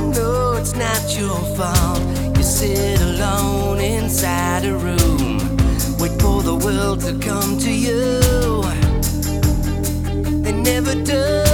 know it's not your fault. You sit alone inside a room, wait for the world to come to you. They never do.